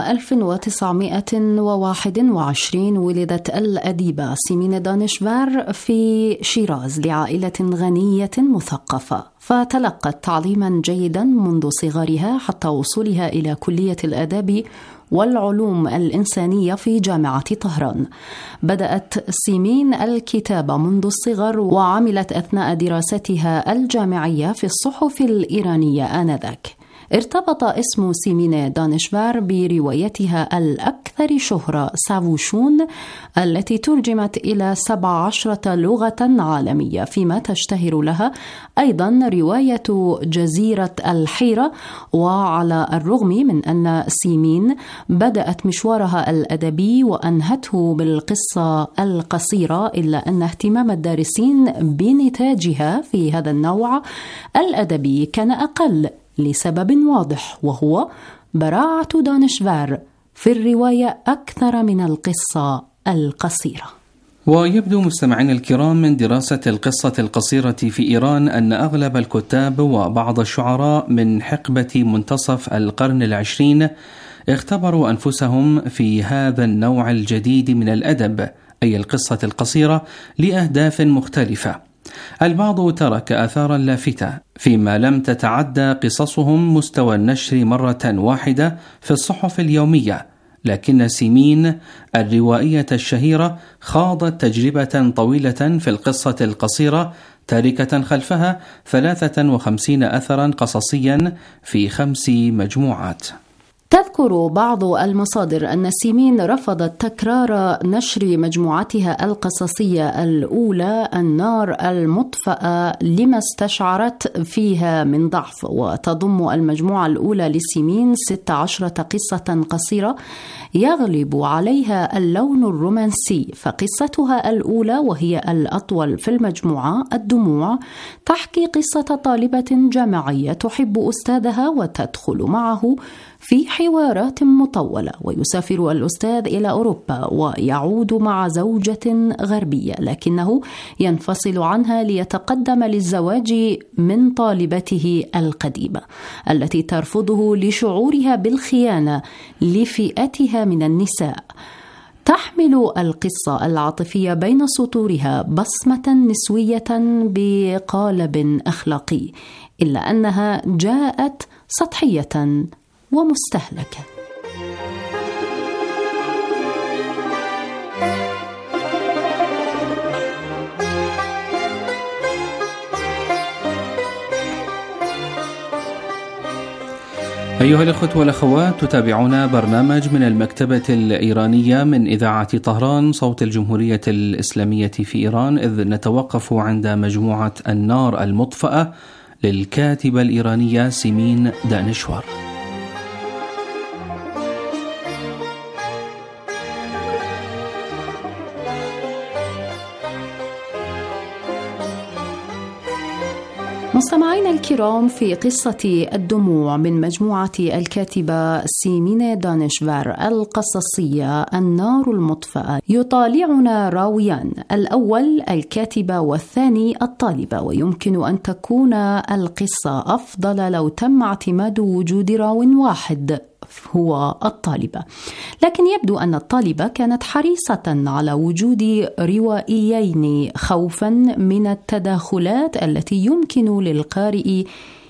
1921 ولدت الأديبة سيمين دانشوار في شيراز لعائلة غنية مثقفة، فتلقت تعليما جيدا منذ صغرها حتى وصولها إلى كلية الآداب والعلوم الإنسانية في جامعة طهران. بدأت سيمين الكتابة منذ الصغر، وعملت أثناء دراستها الجامعية في الصحف الإيرانية آنذاك. ارتبط اسم سيمينة دانشفار بروايتها الأكثر شهرة سافوشون التي ترجمت إلى 17 لغة عالمية، فيما تشتهر لها أيضا رواية جزيرة الحيرة. وعلى الرغم من أن سيمين بدأت مشوارها الأدبي وأنهته بالقصة القصيرة، إلا أن اهتمام الدارسين بنتاجها في هذا النوع الأدبي كان أقل لسبب واضح، وهو براعة دانشفار في الرواية أكثر من القصة القصيرة. ويبدو مستمعينا الكرام من دراسة القصة القصيرة في إيران أن أغلب الكتاب وبعض الشعراء من حقبة منتصف القرن العشرين اختبروا أنفسهم في هذا النوع الجديد من الأدب، أي القصة القصيرة، لأهداف مختلفة. البعض ترك آثارا لافتة فيما لم تتعدى قصصهم مستوى النشر مرة واحدة في الصحف اليومية، لكن سيمين الروائية الشهيرة خاضت تجربة طويلة في القصة القصيرة، تاركة خلفها 53 أثرا قصصيا في 5 مجموعات. تذكر بعض المصادر أن سيمين رفضت تكرار نشر مجموعتها القصصية الأولى النار المطفأة لما استشعرت فيها من ضعف، وتضم المجموعة الأولى لسيمين 16 قصة قصيرة يغلب عليها اللون الرومانسي. فقصتها الأولى وهي الأطول في المجموعة الدموع تحكي قصة طالبة جامعية تحب أستاذها وتدخل معه في حوارات مطولة، ويسافر الأستاذ إلى أوروبا ويعود مع زوجة غربية، لكنه ينفصل عنها ليتقدم للزواج من طالبته القديمة التي ترفضه لشعورها بالخيانة لفئتها من النساء. تحمل القصة العاطفية بين سطورها بصمة نسوية بقالب أخلاقي، إلا أنها جاءت سطحية ومستهلكة. أيها الأخوة والأخوات، تتابعون برنامج من المكتبة الإيرانية من إذاعة طهران صوت الجمهورية الإسلامية في إيران، إذ نتوقف عند مجموعة النار المطفأة للكاتبة الإيرانية سيمين دانشوار. مستمعينا الكرام، في قصة الدموع من مجموعة الكاتبة سيمين دانشفار القصصية النار المطفأة يطالعنا راويان، الأول الكاتبة والثاني الطالبة، ويمكن أن تكون القصة أفضل لو تم اعتماد وجود راو واحد هو الطالبة، لكن يبدو أن الطالبة كانت حريصة على وجود روائيين خوفا من التداخلات التي يمكن للقارئ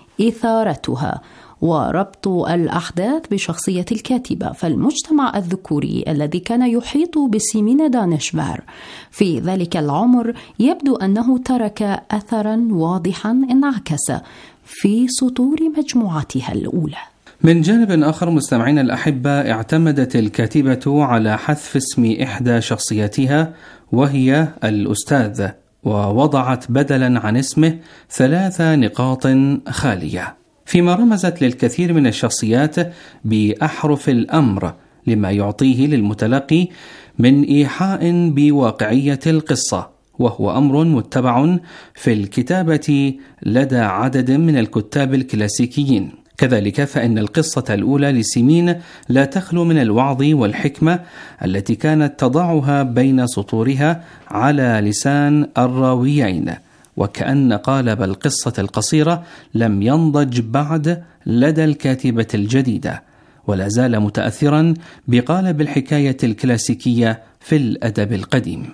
إثارتها وربط الأحداث بشخصية الكاتبة. فالمجتمع الذكوري الذي كان يحيط بسيمين دانشفار في ذلك العمر يبدو أنه ترك أثرا واضحا انعكس في سطور مجموعتها الأولى. من جانب آخر مستمعين الأحبة، اعتمدت الكاتبة على حذف اسم إحدى شخصياتها وهي الأستاذ، ووضعت بدلا عن اسمه 3 نقاط خالية، فيما رمزت للكثير من الشخصيات بأحرف الأمر لما يعطيه للمتلقي من إيحاء بواقعية القصة، وهو أمر متبع في الكتابة لدى عدد من الكتاب الكلاسيكيين. كذلك فإن القصة الأولى لسيمين لا تخلو من الوعظ والحكمة التي كانت تضعها بين سطورها على لسان الراويين، وكأن قالب القصة القصيرة لم ينضج بعد لدى الكاتبة الجديدة، ولا زال متأثرا بقالب الحكاية الكلاسيكية في الأدب القديم.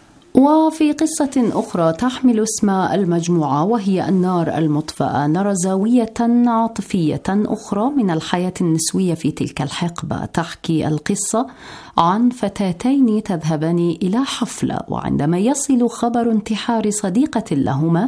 وفي قصة أخرى تحمل اسم المجموعة وهي النار المطفأة، نرى زاوية عاطفية أخرى من الحياة النسوية في تلك الحقبة. تحكي القصة عن فتاتين تذهبان إلى حفلة، وعندما يصل خبر انتحار صديقة لهما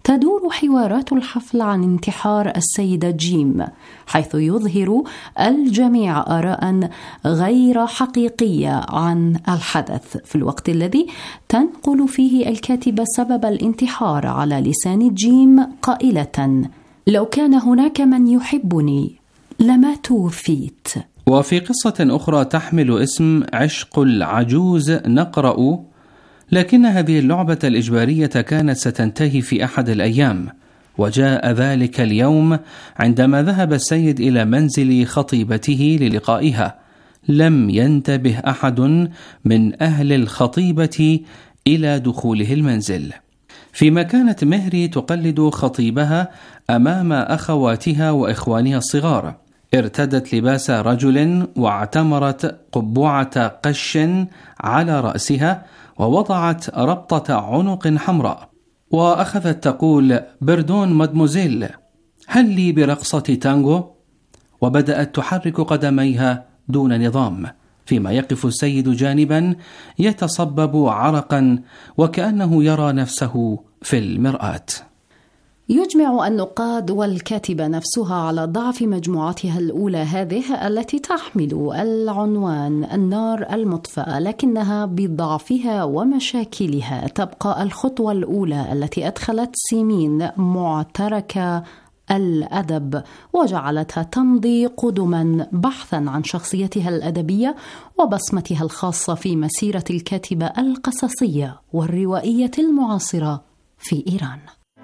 تدور حوارات الحفل عن انتحار السيدة جيم، حيث يظهر الجميع آراء غير حقيقية عن الحدث، في الوقت الذي تنقل فيه الكاتبة سبب الانتحار على لسان جيم قائلة: لو كان هناك من يحبني لما توفيت. وفي قصة أخرى تحمل اسم عشق العجوز نقرأ: لكن هذه اللعبة الإجبارية كانت ستنتهي في أحد الأيام، وجاء ذلك اليوم عندما ذهب السيد إلى منزل خطيبته للقائها. لم ينتبه أحد من أهل الخطيبة إلى دخوله المنزل، فيما كانت مهري تقلد خطيبها أمام أخواتها وإخوانها الصغار. ارتدت لباس رجل واعتمرت قبعة قش على رأسها، ووضعت ربطة عنق حمراء، وأخذت تقول: بردون مادموزيل، هل لي برقصة تانغو؟ وبدأت تحرك قدميها دون نظام، فيما يقف السيد جانبا يتصبب عرقا وكأنه يرى نفسه في المرآة. يجمع النقاد والكاتبة نفسها على ضعف مجموعتها الأولى هذه التي تحمل العنوان النار المطفأة، لكنها بضعفها ومشاكلها تبقى الخطوة الأولى التي أدخلت سيمين معترك الأدب وجعلتها تمضي قدما بحثا عن شخصيتها الأدبية وبصمتها الخاصة في مسيرة الكاتبة القصصية والروائية المعاصرة في إيران.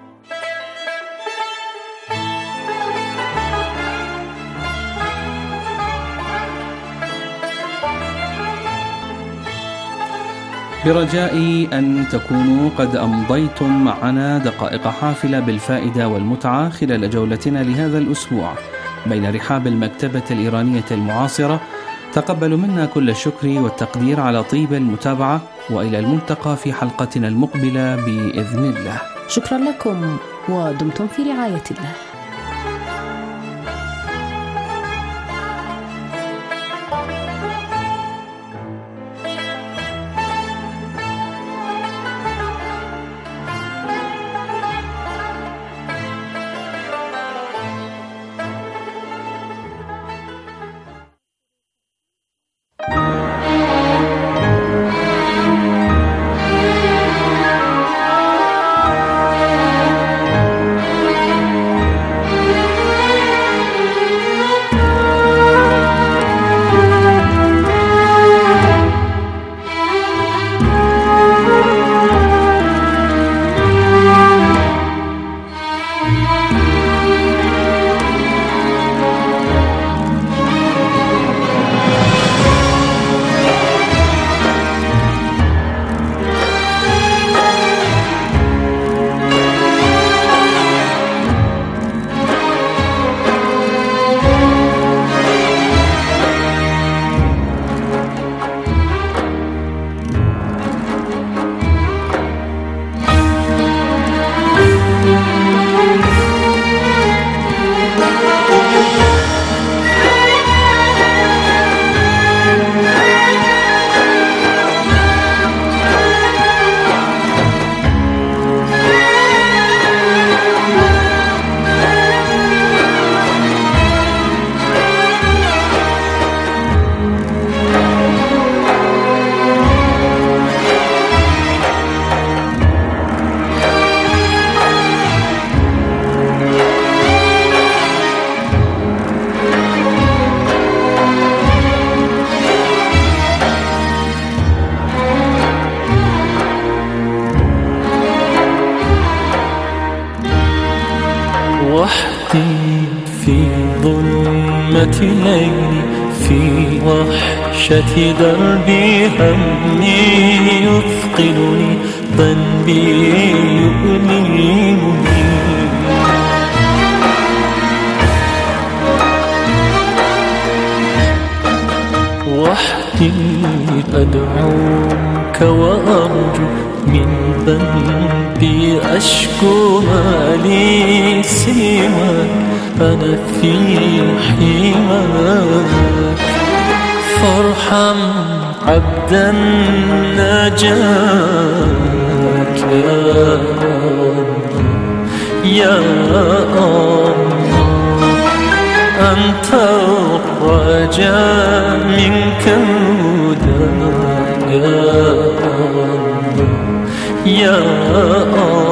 برجاء أن تكونوا قد أمضيتم معنا دقائق حافلة بالفائدة والمتعة خلال جولتنا لهذا الأسبوع بين رحاب المكتبة الإيرانية المعاصرة. تقبلوا منا كل الشكر والتقدير على طيب المتابعة، وإلى الملتقى في حلقتنا المقبلة بإذن الله. شكرا لكم ودمتم في رعاية الله. ليلي في وحشة دربي همي يثقلني ذنبي يؤلمني وحدي أدعوك وأرجو من ذنبي أشكو ما لي سواك أنا في حماك فارحم عبدا ناجاك يا الله يا الله أنت الرجاء منك الهدى يا الله يا الله